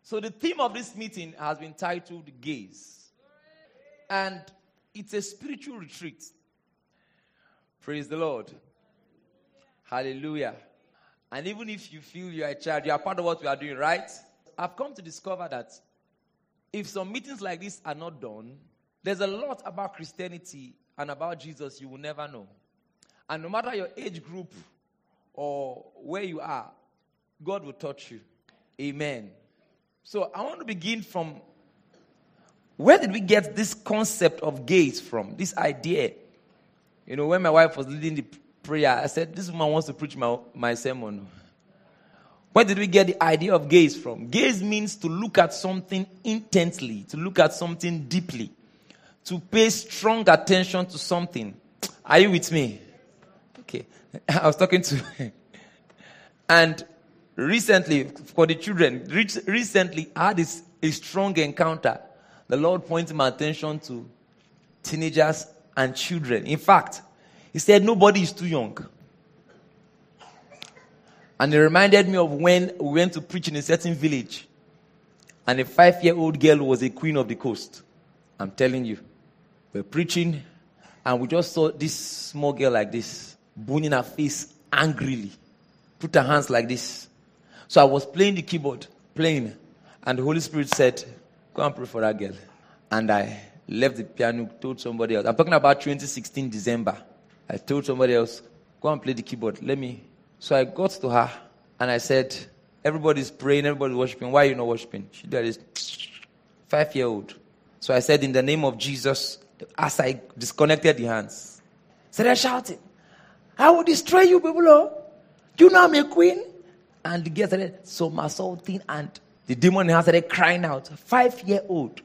So the theme of this meeting has been titled Gaze. And it's a spiritual retreat. Praise the Lord. Hallelujah. And even if you feel you are a child, you are part of what we are doing, right? I've come to discover that if some meetings like this are not done, there's a lot about Christianity and about Jesus you will never know. And no matter your age group or where you are, God will touch you. Amen. So I want to begin from, where did we get this concept of gaze from? This idea. You know, when my wife was leading the prayer, I said, this woman wants to preach my sermon. Where did we get the idea of gaze from? Gaze means to look at something intently, to look at something deeply, to pay strong attention to something. Are you with me? Okay. I was talking to and recently, for the children, recently I had a strong encounter. The Lord pointed my attention to teenagers and children. In fact, He said nobody is too young. And it reminded me of when we went to preach in a certain village. And a 5-year-old girl was a queen of the coast. I'm telling you. We're preaching and we just saw this small girl like this, boning her face angrily. Put her hands like this. So I was playing the keyboard, and the Holy Spirit said, go and pray for that girl. And I left the piano, told somebody else. I'm talking about 2016 December. I told somebody else, go and play the keyboard. So I got to her and I said, everybody's praying, everybody's worshiping. Why are you not worshiping? She did this 5-year-old. So I said, in the name of Jesus, as I disconnected the hands, started shouting, I will destroy you people. Oh. Do you know I'm a queen? And the girl started somersaulting and the demon in her started crying out. 5-year-old.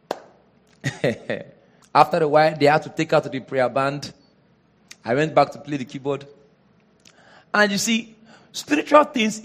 After a while, they had to take her to the prayer band. I went back to play the keyboard. And you see, spiritual things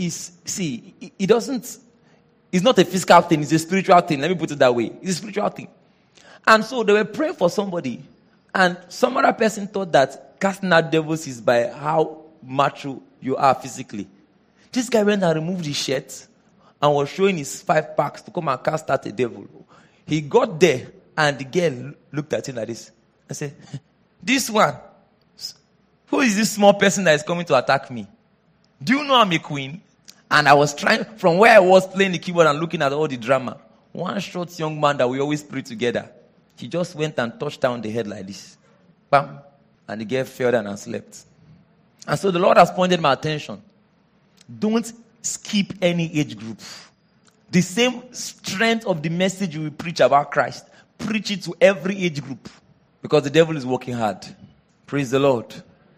it's not a physical thing, it's a spiritual thing. Let me put it that way. It's a spiritual thing. And so they were praying for somebody. And some other person thought that casting out devils is by how macho you are physically. This guy went and removed his shirt and was showing his 5 packs to come and cast out a devil. He got there and the girl looked at him like this and said, this one, who is this small person that is coming to attack me? Do you know I'm a queen? And I was trying, from where I was playing the keyboard and looking at all the drama, one short young man that we always pray together, he just went and touched down the head like this. Bam. And the girl fell down and slept. And so the Lord has pointed my attention. Don't skip any age group. The same strength of the message you will preach about Christ, preach it to every age group. Because the devil is working hard. Praise the Lord.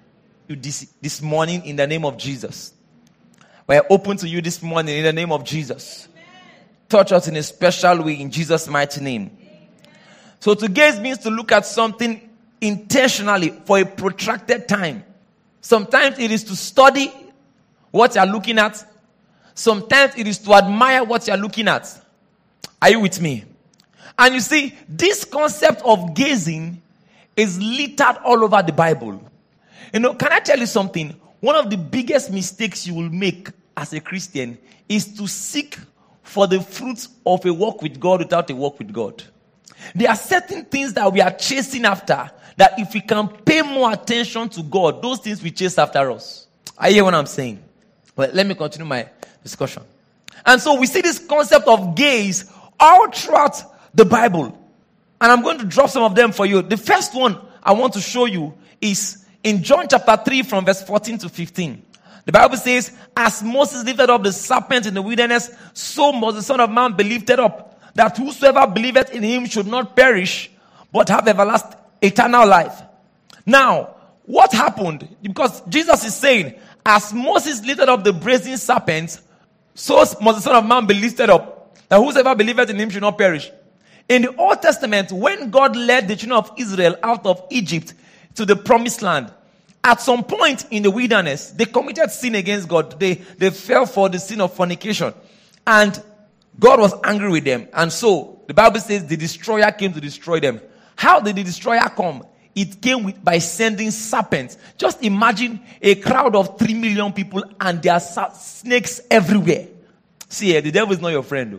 This morning in the name of Jesus. We're open to you this morning in the name of Jesus. Touch us in a special way in Jesus' mighty name. So to gaze means to look at something intentionally for a protracted time. Sometimes it is to study what you are looking at. Sometimes it is to admire what you are looking at. Are you with me? And you see, this concept of gazing is littered all over the Bible. You know, can I tell you something? One of the biggest mistakes you will make as a Christian is to seek for the fruits of a walk with God without a walk with God. There are certain things that we are chasing after that if we can pay more attention to God, those things will chase after us. I hear what I'm saying. Well, let me continue my discussion. And so we see this concept of gaze all throughout the Bible. And I'm going to drop some of them for you. The first one I want to show you is in John chapter 3 from verse 14 to 15. The Bible says, as Moses lifted up the serpent in the wilderness, so must the Son of Man be lifted up, that whosoever believeth in him should not perish, but have everlasting eternal life. Now, what happened? Because Jesus is saying, as Moses lifted up the brazen serpent, so must the Son of Man be lifted up, that whosoever believeth in him should not perish. In the Old Testament, when God led the children of Israel out of Egypt to the promised land, at some point in the wilderness, they committed sin against God. They fell for the sin of fornication. And God was angry with them. And so, the Bible says the destroyer came to destroy them. How did the destroyer come? It came by sending serpents. Just imagine a crowd of 3 million people and there are snakes everywhere. See, the devil is not your friend, though.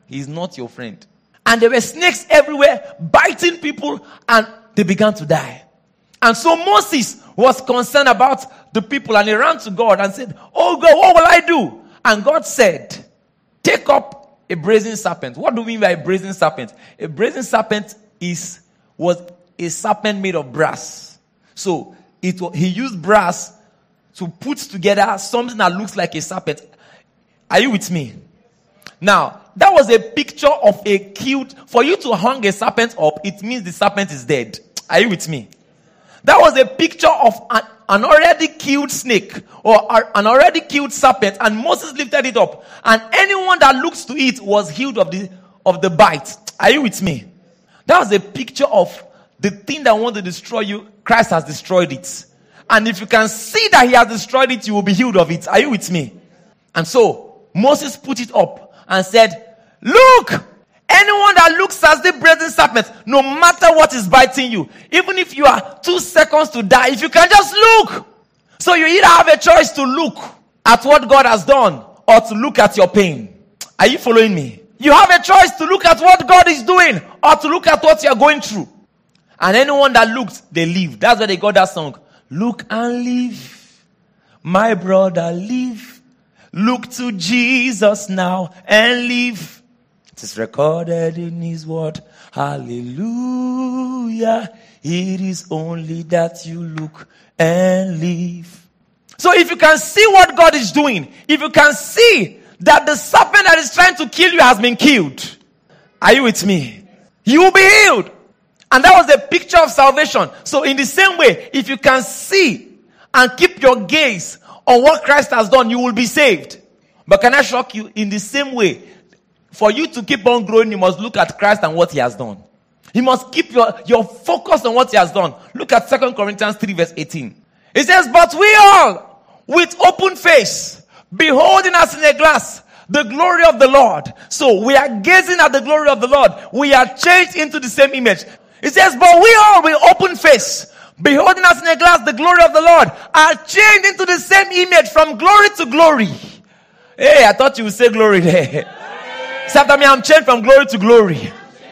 He's not your friend. And there were snakes everywhere, biting people, and they began to die. And so Moses was concerned about the people, and he ran to God and said, "Oh God, what will I do?" And God said, "Take up a brazen serpent." What do we mean by a brazen serpent? A brazen serpent was a serpent made of brass. So he used brass to put together something that looks like a serpent. Are you with me? Now, that was a picture of a killed. For you to hang a serpent up, it means the serpent is dead. Are you with me? That was a picture of an already killed snake or an already killed serpent, and Moses lifted it up, and anyone that looks to it was healed of the bite. Are you with me? That was a picture of the thing that wanted to destroy you. Christ has destroyed it. And if you can see that he has destroyed it, you will be healed of it. Are you with me? And so Moses put it up and said, "Look, anyone that looks at the brazen serpent, no matter what is biting you, even if you are 2 seconds to die, if you can just look." So you either have a choice to look at what God has done or to look at your pain. Are you following me? You have a choice to look at what God is doing or to look at what you are going through. And anyone that looks, they live. That's why they got that song. Look and live, my brother, live. Look to Jesus now and live. It is recorded in his word. Hallelujah. It is only that you look and live. So if you can see what God is doing, if you can see that the serpent that is trying to kill you has been killed, are you with me? You will be healed. And that was the picture of salvation. So in the same way, if you can see and keep your gaze on what Christ has done, you will be saved. But can I shock you? In the same way, for you to keep on growing, you must look at Christ and what he has done. You must keep your focus on what he has done. Look at 2 Corinthians 3 verse 18. It says, "But we all, with open face, beholding as in a glass the glory of the Lord." So we are gazing at the glory of the Lord. We are changed into the same image. It says, "But we all with open face, beholding as in a glass the glory of the Lord, are changed into the same image from glory to glory." Hey, I thought you would say glory there. Say after me, "I'm changed from glory to glory."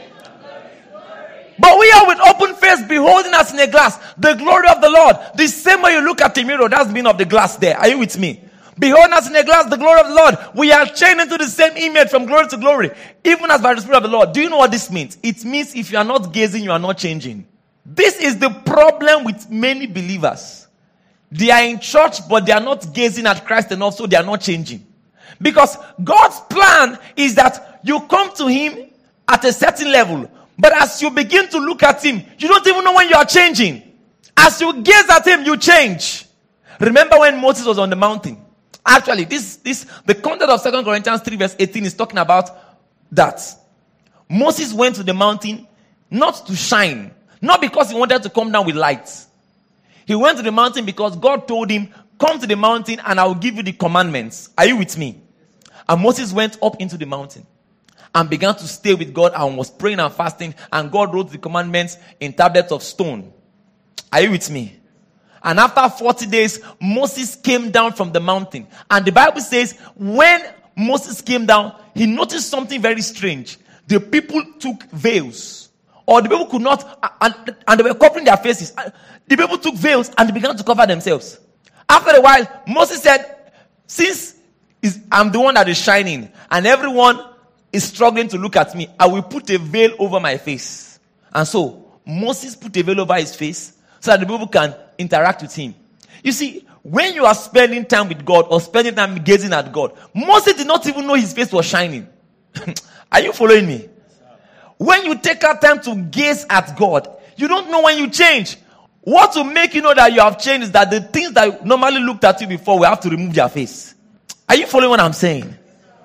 But we are with open face, beholding as in a glass the glory of the Lord. The same way you look at the mirror, that's the meaning of the glass there. Are you with me? Beholding as in a glass the glory of the Lord, we are changed into the same image from glory to glory, even as by the Spirit of the Lord. Do you know what this means? It means if you are not gazing, you are not changing. This is the problem with many believers. They are in church, but they are not gazing at Christ enough, so they are not changing. Because God's plan is that you come to him at a certain level, but as you begin to look at him, you don't even know when you are changing. As you gaze at him, you change. Remember when Moses was on the mountain? Actually, the content of 2 Corinthians 3 verse 18 is talking about that. Moses went to the mountain not to shine, not because he wanted to come down with lights. He went to the mountain because God told him, "Come to the mountain and I will give you the commandments." Are you with me? And Moses went up into the mountain and began to stay with God and was praying and fasting, and God wrote the commandments in tablets of stone. Are you with me? And after 40 days, Moses came down from the mountain. And the Bible says, when Moses came down, he noticed something very strange. The people took veils. Or the people could not, and they were covering their faces. The people took veils and they began to cover themselves. After a while, Moses said, "Since I'm the one that is shining, and everyone is struggling to look at me, I will put a veil over my face." And so, Moses put a veil over his face so that the people can interact with him. You see, when you are spending time with God or spending time gazing at God, Moses did not even know his face was shining. Are you following me? When you take out time to gaze at God, you don't know when you change. What will make you know that you have changed is that the things that normally looked at you before will have to remove their face. Are you following what I'm saying?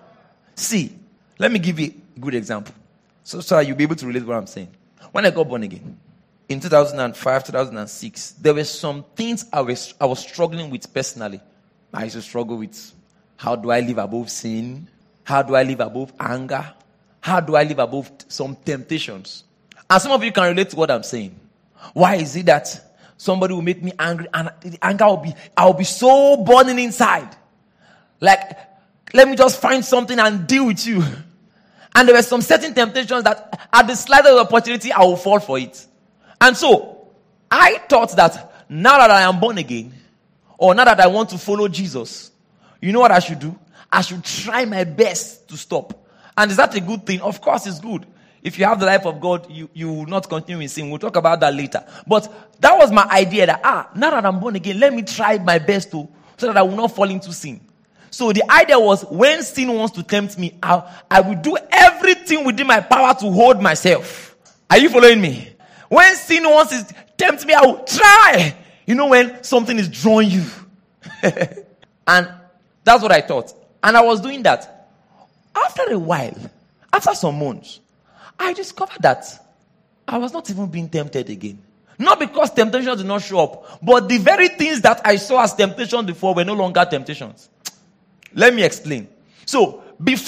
See, let me give you a good example. So you'll be able to relate to what I'm saying. When I got born again, in 2005, 2006, there were some things I was struggling with personally. I used to struggle with, how do I live above sin? How do I live above anger? How do I live above some temptations? And some of you can relate to what I'm saying. Why is it that somebody will make me angry and the anger I'll be so burning inside? Like, let me just find something and deal with you. And there were some certain temptations that at the slightest opportunity, I will fall for it. And so, I thought that now that I am born again, or now that I want to follow Jesus, you know what I should do? I should try my best to stop. And is that a good thing? Of course it's good. If you have the life of God, you will not continue in sin. We'll talk about that later. But that was my idea that, now that I'm born again, let me try my best so that I will not fall into sin. So the idea was, when sin wants to tempt me, I will do everything within my power to hold myself. Are you following me? When sin wants to tempt me, I will try. You know when something is drawing you. And that's what I thought. And I was doing that. After a while, after some months, I discovered that I was not even being tempted again. Not because temptations did not show up, but the very things that I saw as temptations before were no longer temptations. Let me explain. So,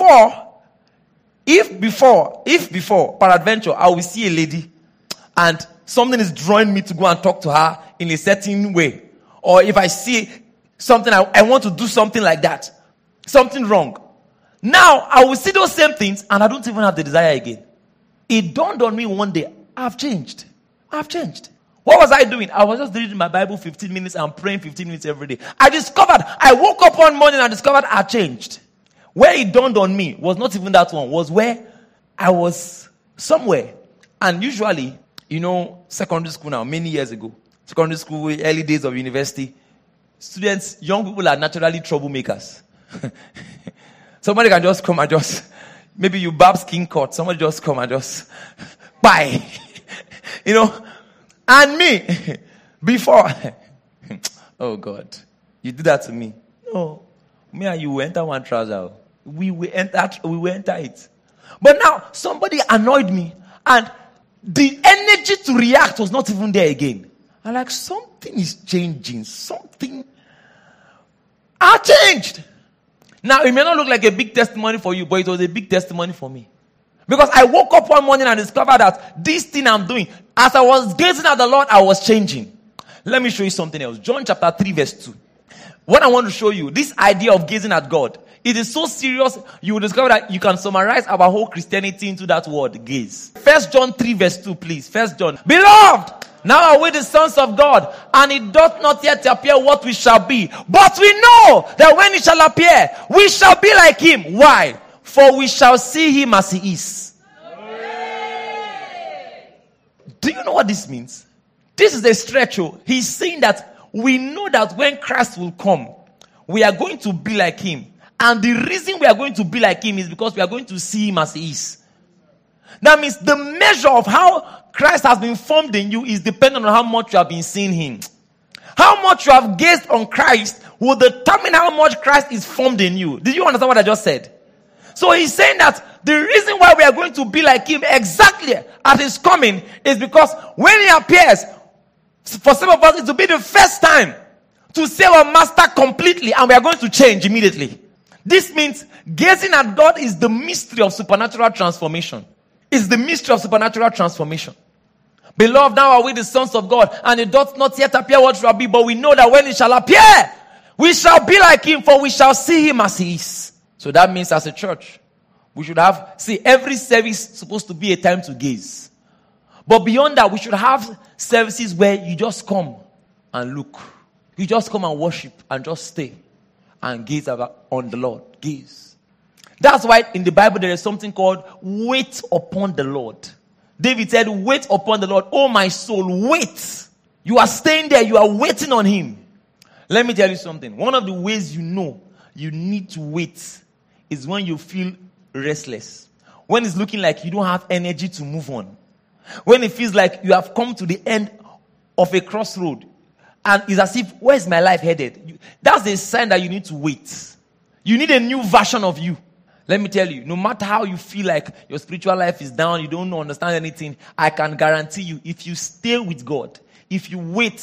if before, peradventure, I will see a lady and something is drawing me to go and talk to her in a certain way, or if I see something, I want to do something like that, something wrong. Now, I will see those same things and I don't even have the desire again. It dawned on me one day, I've changed. What was I doing? I was just reading my Bible 15 minutes and praying 15 minutes every day. I woke up one morning and discovered I changed. Where it dawned on me was not even that one, was where I was somewhere. And usually, secondary school now, many years ago, secondary school, early days of university, students, young people are naturally troublemakers. Somebody can just come and maybe you barb skin cut, somebody just come and bye. And me, before, oh God, you did that to me. No, me and you will enter one trouser. We will enter it. But now, somebody annoyed me, and the energy to react was not even there again. I'm like, something is changing. I changed. Now, it may not look like a big testimony for you, but it was a big testimony for me. Because I woke up one morning and discovered that this thing I'm doing, as I was gazing at the Lord, I was changing. Let me show you something else. John chapter 3 verse 2. What I want to show you, this idea of gazing at God, it is so serious, you will discover that you can summarize our whole Christianity into that word, gaze. 1 John 3 verse 2, please. 1 John. Beloved, now are we the sons of God, and it doth not yet appear what we shall be. But we know that when it shall appear, we shall be like him. Why? For we shall see him as he is. Do you know what this means? This is a stretch. He's saying that we know that when Christ will come, we are going to be like him. And the reason we are going to be like him is because we are going to see him as he is. That means the measure of how Christ has been formed in you is dependent on how much you have been seeing him. How much you have gazed on Christ will determine how much Christ is formed in you. Did you understand what I just said? So he's saying that the reason why we are going to be like him exactly at his coming is because when he appears, for some of us it will be the first time to see our master completely, and we are going to change immediately. This means gazing at God is the mystery of supernatural transformation. It's the mystery of supernatural transformation. Beloved, now are we the sons of God, and it doth not yet appear what shall be, but we know that when it shall appear, we shall be like him, for we shall see him as he is. So that means as a church, we should have, every service is supposed to be a time to gaze. But beyond that, we should have services where you just come and look. You just come and worship and just stay and gaze on the Lord. Gaze. That's why in the Bible there is something called wait upon the Lord. David said, wait upon the Lord. Oh my soul, wait. You are staying there. You are waiting on him. Let me tell you something. One of the ways you know you need to wait is when you feel restless. When it's looking like you don't have energy to move on. When it feels like you have come to the end of a crossroad. And it's as if, where's my life headed? That's a sign that you need to wait. You need a new version of you. Let me tell you, no matter how you feel like your spiritual life is down, you don't understand anything, I can guarantee you, if you stay with God, if you wait,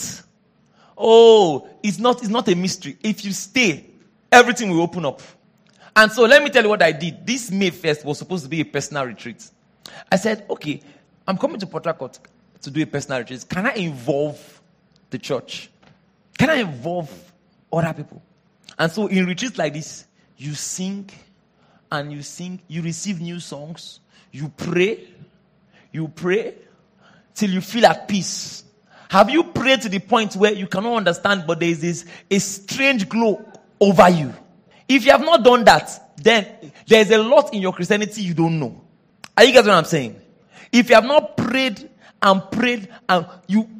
it's not a mystery. If you stay, everything will open up. And so let me tell you what I did. This May 1st was supposed to be a personal retreat. I said, okay, I'm coming to Port Harcourt to do a personal retreat. Can I involve the church? Can I involve other people? And so in retreats like this, you sing and you sing, you receive new songs, you pray till you feel at peace. Have you prayed to the point where you cannot understand, but there is a strange glow over you? If you have not done that, then there is a lot in your Christianity you don't know. Are you getting what I'm saying? If you have not prayed and you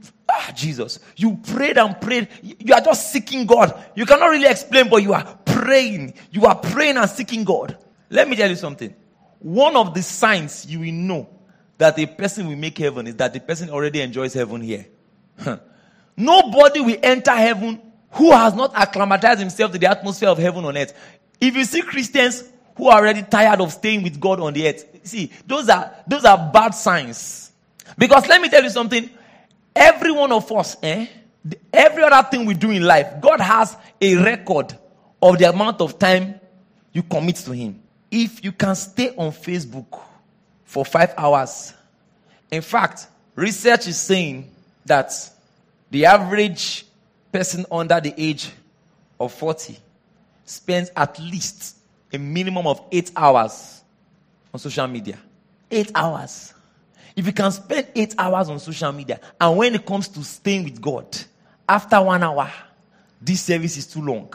prayed and prayed, you are just seeking God. You cannot really explain, but you are praying. You are praying and seeking God. Let me tell you something. One of the signs you will know that a person will make heaven is that the person already enjoys heaven here. Nobody will enter heaven who has not acclimatized himself to the atmosphere of heaven on earth. If you see Christians who are already tired of staying with God on the earth, see, those are bad signs. Because let me tell you something. Every one of us, every other thing we do in life, God has a record of the amount of time you commit to Him. If you can stay on Facebook for 5 hours, in fact, research is saying that the average person under the age of 40 spends at least a minimum of 8 hours on social media. 8 hours. If you can spend 8 hours on social media, and when it comes to staying with God, after 1 hour, this service is too long.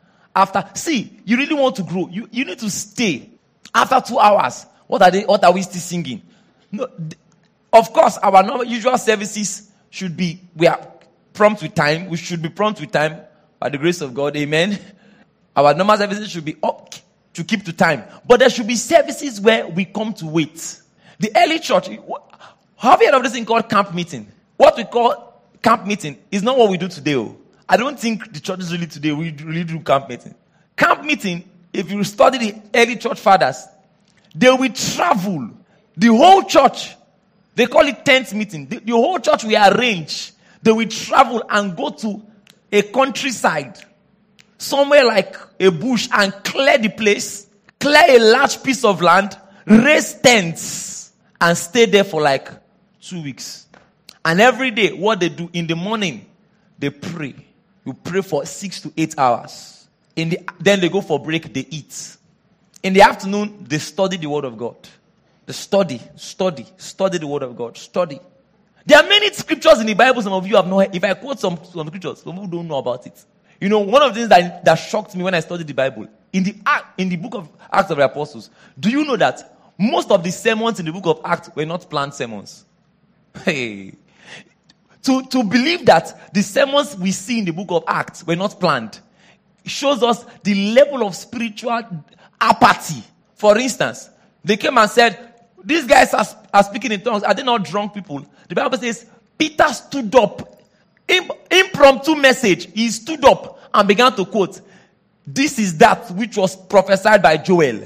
You really want to grow. You need to stay. After 2 hours, what are we still singing? No, of course, our normal usual services we are prompt with time. We should be prompt with time by the grace of God. Amen. Our normal services should be up to keep to time. But there should be services where we come to wait. The early church, have you heard of this thing called camp meeting? What we call camp meeting is not what we do today. I don't think the churches really today we really do camp meeting. Camp meeting, if you study the early church fathers, they will travel. The whole church, they call it tent meeting. The whole church will arrange. They will travel and go to a countryside, somewhere like a bush, and clear the place, clear a large piece of land, raise tents, and stay there for like 2 weeks. And every day, what they do in the morning, they pray. You pray for 6 to 8 hours. Then they go for break, they eat. In the afternoon, they study the Word of God. They study the Word of God. Study. There are many scriptures in the Bible some of you have not heard. If I quote some scriptures, some of you don't know about it. You know, one of the things that shocked me when I studied the Bible, in the book of Acts of the Apostles, do you know that most of the sermons in the book of Acts were not planned sermons? Hey. To believe that the sermons we see in the book of Acts were not planned shows us the level of spiritual apathy. For instance, they came and said, these guys are speaking in tongues. Are they not drunk people? The Bible says, Peter stood up. Impromptu message. He stood up and began to quote, "This is that which was prophesied by Joel."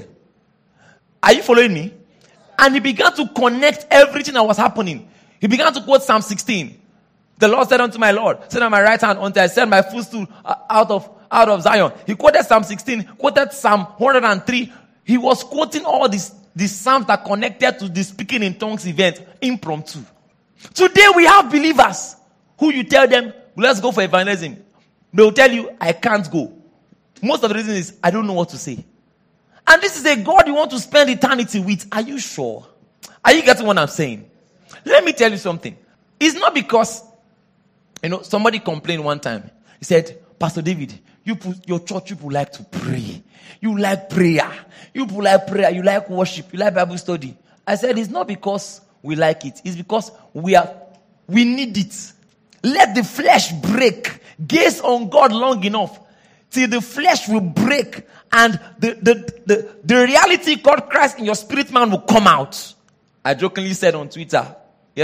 Are you following me? And he began to connect everything that was happening. He began to quote Psalm 16. The Lord said unto my Lord, sit on my right hand until I set my footstool out of Zion. He quoted Psalm 16, quoted Psalm 103. He was quoting all these psalms that connected to the speaking in tongues event, impromptu. Today we have believers who you tell them, let's go for evangelism. They will tell you, I can't go. Most of the reason is, I don't know what to say. And this is a God you want to spend eternity with. Are you sure? Are you getting what I'm saying? Let me tell you something. It's not because, somebody complained one time. He said, Pastor David, your church people like to pray. You like prayer. You people like prayer. You like worship. You like Bible study. I said, it's not because we like it. It's because we need it. Let the flesh break. Gaze on God long enough till the flesh will break and the reality called Christ in your spirit man will come out. I jokingly said on Twitter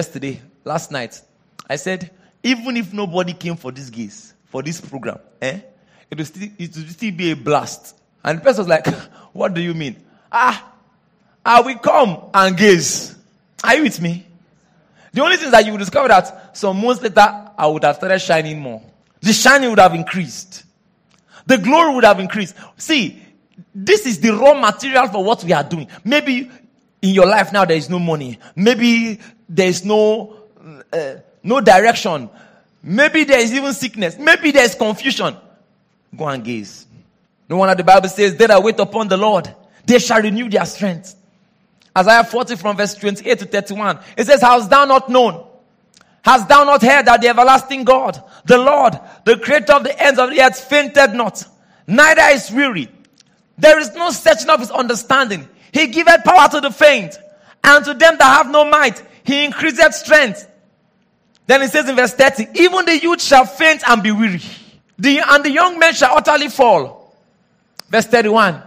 last night, I said, even if nobody came for this gaze, for this program, it will still be a blast. And the person was like, what do you mean? I will come and gaze. Are you with me? The only thing is that you will discover that some months later, I would have started shining more. The shining would have increased. The glory would have increased. See, this is the raw material for what we are doing. Maybe in your life now there is no money. Maybe there is no direction. Maybe there is even sickness. Maybe there is confusion. Go and gaze. No wonder the Bible says, they that wait upon the Lord they shall renew their strength. Isaiah 40 from verse 28 to 31. It says, hast thou not known? Hast thou not heard that the everlasting God, the Lord, the creator of the ends of the earth, fainted not, neither is weary. There is no searching of his understanding. He giveth power to the faint, and to them that have no might, he increaseth strength. Then it says in verse 30, even the youth shall faint and be weary, and the young men shall utterly fall. Verse 31.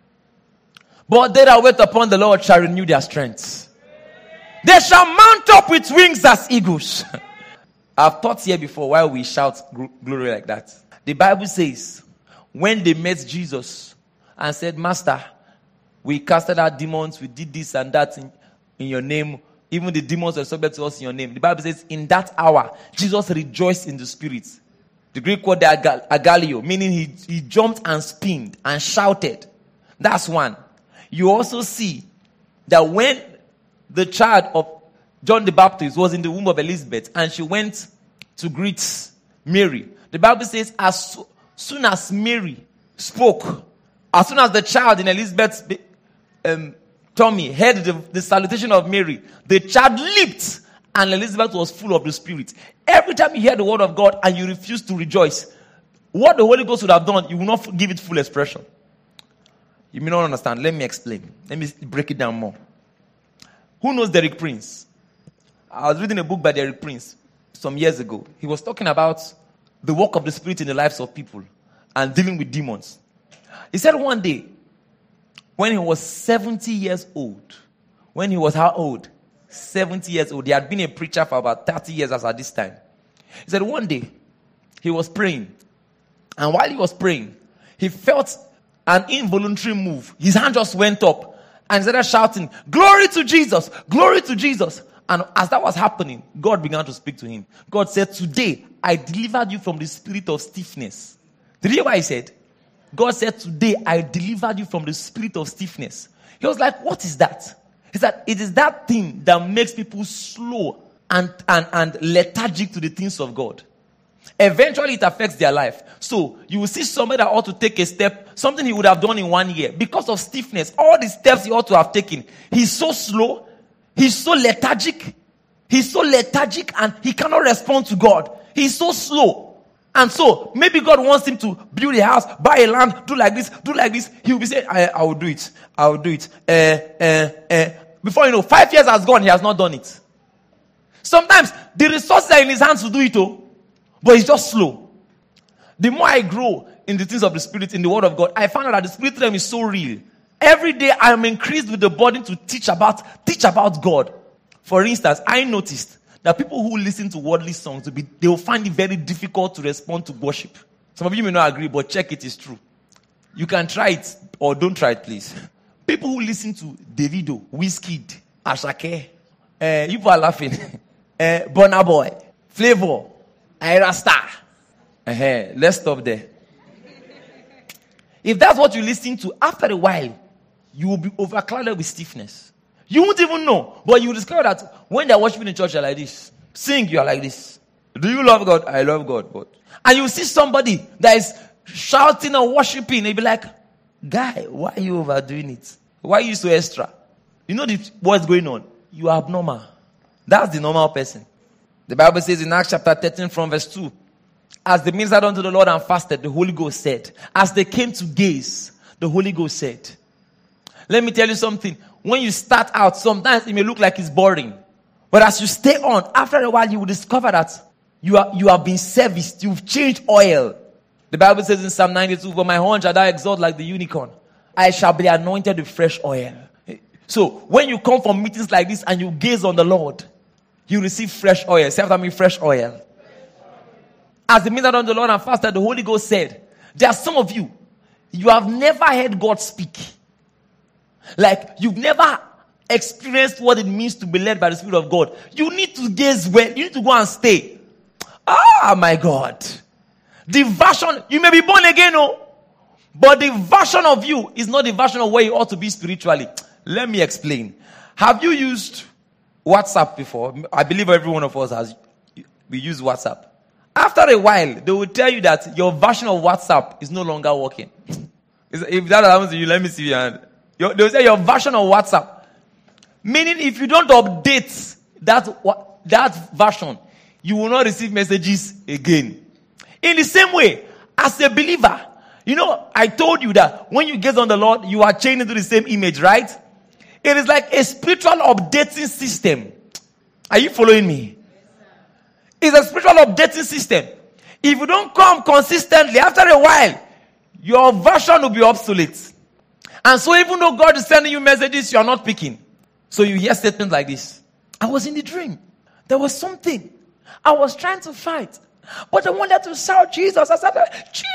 But they that wait upon the Lord shall renew their strength. They shall mount up with wings as eagles. I've taught here before why we shout glory like that. The Bible says, when they met Jesus and said, Master, we casted out demons, we did this and that in your name. Even the demons were subject to us in your name. The Bible says, in that hour, Jesus rejoiced in the spirit. The Greek word agalio, meaning he jumped and spinned and shouted. That's one. You also see that when the child of John the Baptist was in the womb of Elizabeth and she went to greet Mary, the Bible says as soon as Mary spoke, as soon as the child in Elizabeth's tummy heard the salutation of Mary, the child leaped and Elizabeth was full of the Spirit. Every time you hear the word of God and you refuse to rejoice, what the Holy Ghost would have done, you will not give it full expression. You may not understand. Let me explain. Let me break it down more. Who knows Derek Prince? I was reading a book by Derek Prince some years ago. He was talking about the work of the Spirit in the lives of people and dealing with demons. He said one day, when he was 70 years old, when he was how old? 70 years old. He had been a preacher for about 30 years as at this time. He said one day, he was praying. And while he was praying, he felt an involuntary move. His hand just went up and he started shouting, glory to Jesus, glory to Jesus. And as that was happening, God began to speak to him. God said, today I delivered you from the spirit of stiffness. Did you hear what he said? God said, today I delivered you from the spirit of stiffness. He was like, what is that? He said, it is that thing that makes people slow and lethargic to the things of God. Eventually it affects their life. So you will see somebody that ought to take a step, something he would have done in 1 year. Because of stiffness, all the steps he ought to have taken, he's so slow, he's so lethargic and he cannot respond to God. He's so slow. And so, maybe God wants him to build a house, buy a land, do like this. He will be saying, I will do it. Before you know, 5 years has gone, he has not done it. Sometimes, the resources are in his hands to do it, but he's just slow. The more I grow in the things of the Spirit, in the Word of God, I found out that the Spirit realm is so real. Every day, I am increased with the burden to teach about God. For instance, I noticed that people who listen to worldly songs, they will find it very difficult to respond to worship. Some of you may not agree, but check it is true. You can try it, or don't try it, please. People who listen to Davido, Wizkid, Ashake, you people are laughing, Burna Boy, Flavor, Ira Star. Let's stop there. If that's what you listen to, after a while, you will be overclouded with stiffness. You won't even know. But you will discover that when they're worshiping in church, you're like this. Sing, you're like this. Do you love God? I love God. But... And you see somebody that is shouting and worshiping. They'll be like, guy, why are you overdoing it? Why are you so extra? You know what's going on? You are abnormal. That's the normal person. The Bible says in Acts chapter 13 from verse 2, as they ministered unto the Lord and fasted, the Holy Ghost said. As they came to gaze, the Holy Ghost said. Let me tell you something. When you start out, sometimes it may look like it's boring. But as you stay on, after a while, you will discover that you have been serviced. You've changed oil. The Bible says in Psalm 92, for my horn shall thou exalt like the unicorn. I shall be anointed with fresh oil. So, when you come from meetings like this and you gaze on the Lord, you receive fresh oil. Say after me, fresh oil. As they ministered unto the Lord and fasted, the Holy Ghost said, there are some of you, you have never heard God speak. Like, you've never experienced what it means to be led by the Spirit of God. You need to gaze well. You need to go and stay. Ah, my God. The version, you may be born again, but the version of you is not the version of where you ought to be spiritually. Let me explain. Have you used WhatsApp before? I believe every one of us has. We use WhatsApp. After a while, they will tell you that your version of WhatsApp is no longer working. If that happens to you, let me see your hand. They'll say your version of WhatsApp. Meaning if you don't update that version, you will not receive messages again. In the same way, as a believer, I told you that when you gaze on the Lord, you are chained into the same image, right? It is like a spiritual updating system. Are you following me? It's a spiritual updating system. If you don't come consistently, after a while, your version will be obsolete. And so even though God is sending you messages, you are not picking. So you hear statements like this. I was in the dream. There was something. I was trying to fight. But I wanted to shout Jesus. I said,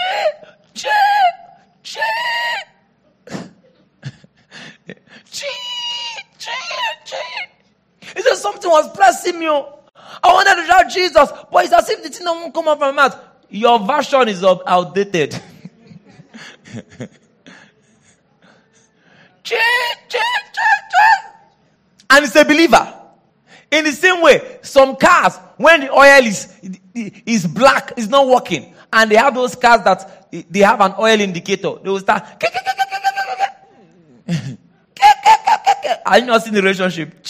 He said something was pressing me. I wanted to shout Jesus, but it's as if the thing won't come out from my mouth. Your version is outdated. And it's a believer. In the same way, some cars, when the oil is black, it's not working. And they have those cars that they have an oil indicator. They will start. Are you not seeing the relationship?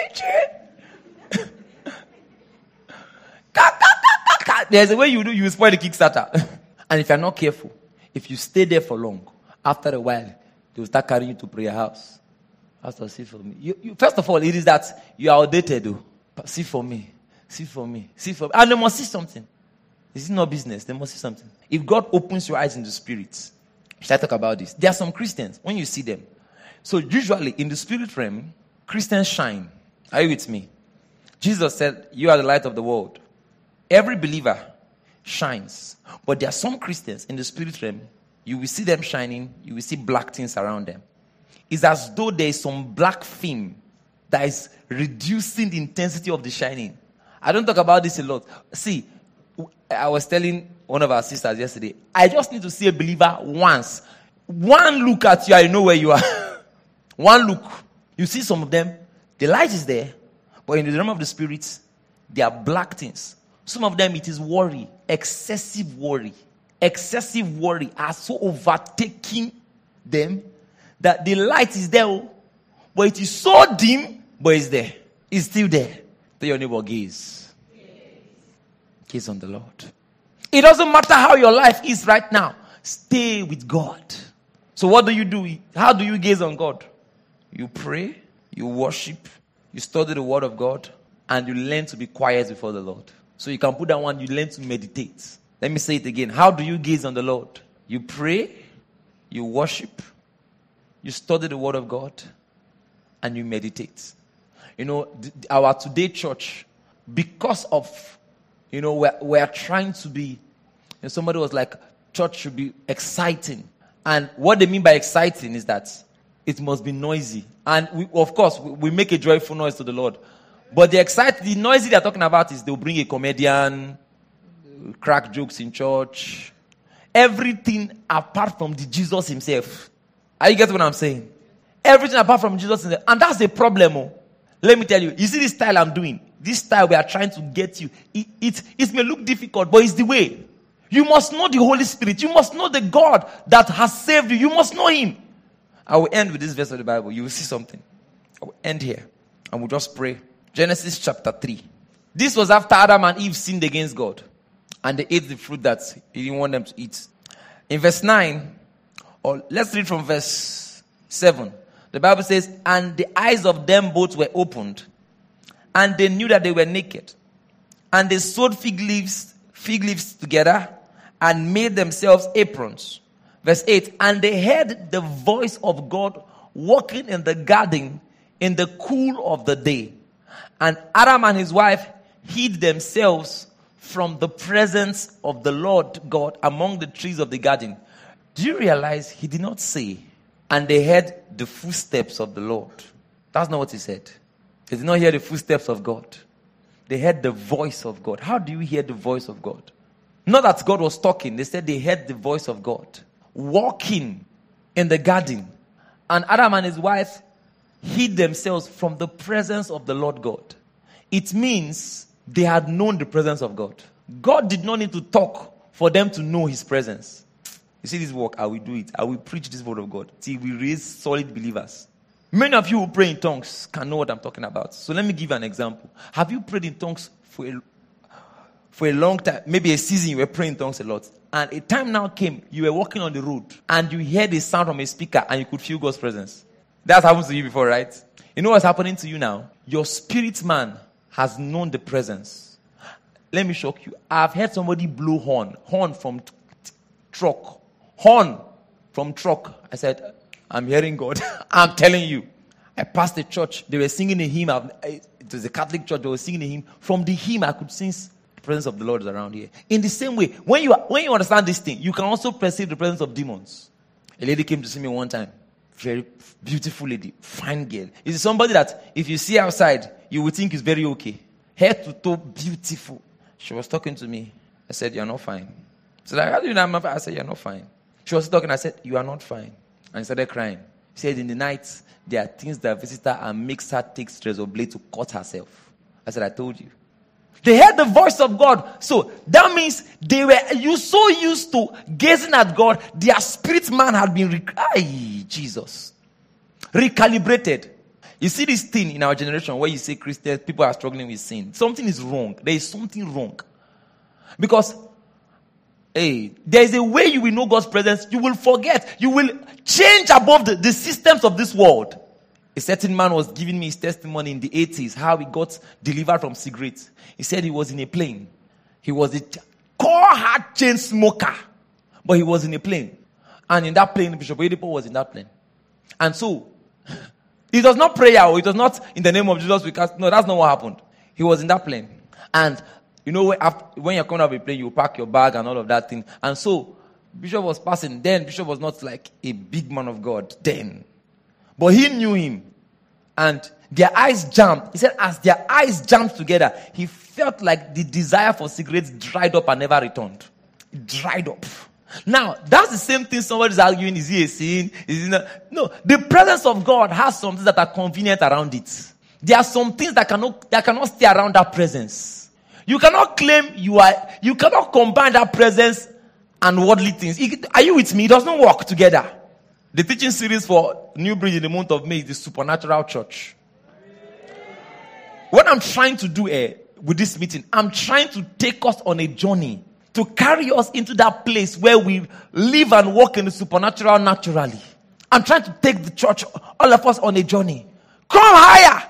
There's a way you spoil the Kickstarter. And if you're not careful, if you stay there for long, after a while, they will start carrying you to prayer house. Pastor, see for me. First of all, it is that you are outdated. Though. See for me. See for me. See for me. And they must see something. This is not business. They must see something. If God opens your eyes in the spirit, should I talk about this? There are some Christians, when you see them. So usually in the spirit realm, Christians shine. Are you with me? Jesus said, you are the light of the world. Every believer shines. But there are some Christians in the spirit realm, you will see them shining, you will see black things around them. It's as though there is some black film that is reducing the intensity of the shining. I don't talk about this a lot. See, I was telling one of our sisters yesterday, I just need to see a believer once. One look at you, I know where you are. One look. You see some of them, the light is there, but in the realm of the spirits, they are black things. Some of them, it is worry, excessive worry. Excessive worry are so overtaking them that the light is there, but it is so dim, but it's there. It's still there. Tell your neighbor, gaze. Gaze on the Lord. It doesn't matter how your life is right now. Stay with God. So what do you do? How do you gaze on God? You pray, you worship, you study the word of God, and you learn to be quiet before the Lord. So you can put that one, you learn to meditate. Let me say it again. How do you gaze on the Lord? You pray, you worship, you study the word of God, and you meditate. Our today church, because of, we're trying to be, somebody was like, church should be exciting. And what they mean by exciting is that it must be noisy. And we make a joyful noise to the Lord. But the noisy they're talking about is they'll bring a comedian, crack jokes in church. Everything apart from the Jesus himself. Are you getting what I'm saying? Everything apart from Jesus himself. And that's the problem. Let me tell you. You see this style I'm doing? This style we are trying to get you. It may look difficult, but it's the way. You must know the Holy Spirit. You must know the God that has saved you. You must know Him. I will end with this verse of the Bible. You will see something. I will end here. And we'll just pray. Genesis chapter 3. This was after Adam and Eve sinned against God. And they ate the fruit that He didn't want them to eat. In verse 9, or let's read from verse 7. The Bible says, and the eyes of them both were opened, and they knew that they were naked. And they sewed fig leaves together, and made themselves aprons. Verse 8, and they heard the voice of God walking in the garden in the cool of the day. And Adam and his wife hid themselves from the presence of the Lord God among the trees of the garden. Do you realize he did not say, and they heard the footsteps of the Lord? That's not what he said. They did not hear the footsteps of God. They heard the voice of God. How do you hear the voice of God? Not that God was talking. They said they heard the voice of God walking in the garden. And Adam and his wife hid themselves from the presence of the Lord God. It means they had known the presence of God. God did not need to talk for them to know His presence. You see this work, I will do it. I will preach this word of God till we raise solid believers. Many of you who pray in tongues can know what I'm talking about. So let me give you an example. Have you prayed in tongues for a long time? Maybe a season you were praying in tongues a lot. And a time now came, you were walking on the road and you heard a sound from a speaker and you could feel God's presence. That's happened to you before, right? You know what's happening to you now? Your spirit man has known the presence. Let me shock you. I've heard somebody blow horn from truck. Horn from truck. I said, I'm hearing God. I'm telling you. I passed the church. They were singing a hymn. It was a Catholic church. They were singing a hymn. From the hymn, I could sense the presence of the Lord is around here. In the same way, when you understand this thing, you can also perceive the presence of demons. A lady came to see me one time. Very beautiful lady. Fine girl. It's somebody that if you see outside, you would think is very okay. Head to toe, beautiful. She was talking to me. I said, you're not fine. She said, how do you know I'm not fine? I said, you're not fine. She was talking. I said, you are not fine. And he started crying. He said, in the night, there are things that visit her and makes her take razor blade to cut herself. I said, I told you. They heard the voice of God. So that means they were so used to gazing at God, their spirit man had been recalibrated. You see this thing in our generation where you say Christians, people are struggling with sin. Something is wrong. There is something wrong. Because there is a way you will know God's presence. You will forget. You will change above the systems of this world. A certain man was giving me his testimony in the 80s, how he got delivered from cigarettes. He said he was in a plane. He was a core hard chain smoker. But he was in a plane. And in that plane, Bishop Oyedepo was in that plane. And so, it was not prayer, or it was not in the name of Jesus. No, that's not what happened. He was in that plane. And you know, when you're coming out of a plane, you pack your bag and all of that thing. And so, Bishop was passing. Then, Bishop was not like a big man of God then. But he knew him. And their eyes jammed. He said, as their eyes jammed together, he felt like the desire for cigarettes dried up and never returned. It dried up. Now, that's the same thing somebody's arguing. Is he a sin? Is he not? No. The presence of God has some things that are convenient around it. There are some things that cannot stay around that presence. You cannot claim you cannot combine that presence and worldly things. Are you with me? It does not work together. The teaching series for New Bridge in the month of May is the Supernatural Church. What I'm trying to do with this meeting, I'm trying to take us on a journey to carry us into that place where we live and walk in the supernatural naturally. I'm trying to take the church, all of us, on a journey. Come higher.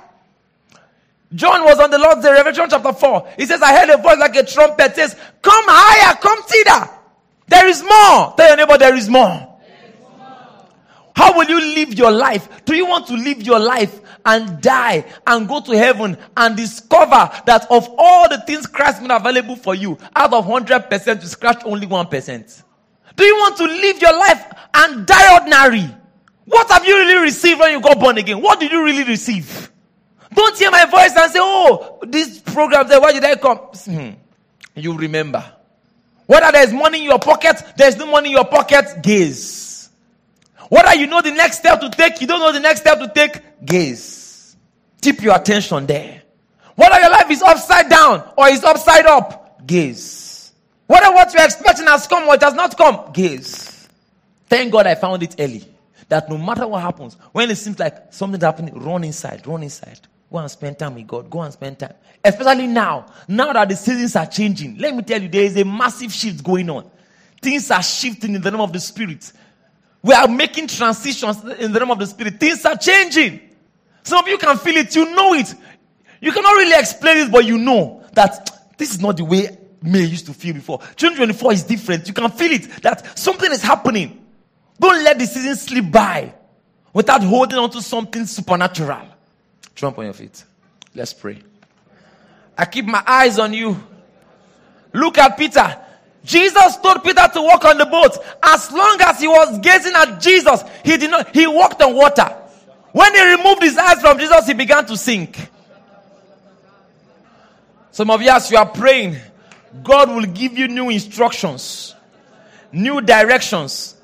John was on the Lord's Day, Revelation chapter 4. He says, I heard a voice like a trumpet. It says, come higher, come thither. There is more. Tell your neighbor, there is more. How will you live your life? Do you want to live your life and die and go to heaven and discover that of all the things Christ made available for you, out of 100%, you scratch only 1%? Do you want to live your life and die ordinary? What have you really received when you got born again? What did you really receive? Don't hear my voice and say, oh, this program, why did I come? You remember. Whether there's money in your pocket, there's no money in your pocket, gaze. Whether you know the next step to take, you don't know the next step to take, gaze. Keep your attention there. Whether your life is upside down or is upside up, gaze. Whether what you're expecting has come or it has not come, gaze. Thank God I found it early. That no matter what happens, when it seems like something's happening, run inside. Go and spend time with God. Go and spend time. Especially now that the seasons are changing. Let me tell you, there is a massive shift going on. Things are shifting in the realm of the Spirit. We are making transitions in the realm of the Spirit. Things are changing. Some of you can feel it. You know it. You cannot really explain it, but you know that this is not the way May used to feel before. 2024 is different. You can feel it, that something is happening. Don't let the season slip by without holding on to something supernatural. Jump on your feet. Let's pray. I keep my eyes on you. Look at Peter. Jesus told Peter to walk on the boat. As long as he was gazing at Jesus, he walked on water. When he removed his eyes from Jesus, he began to sink. Some of you, as you are praying, God will give you new instructions, new directions.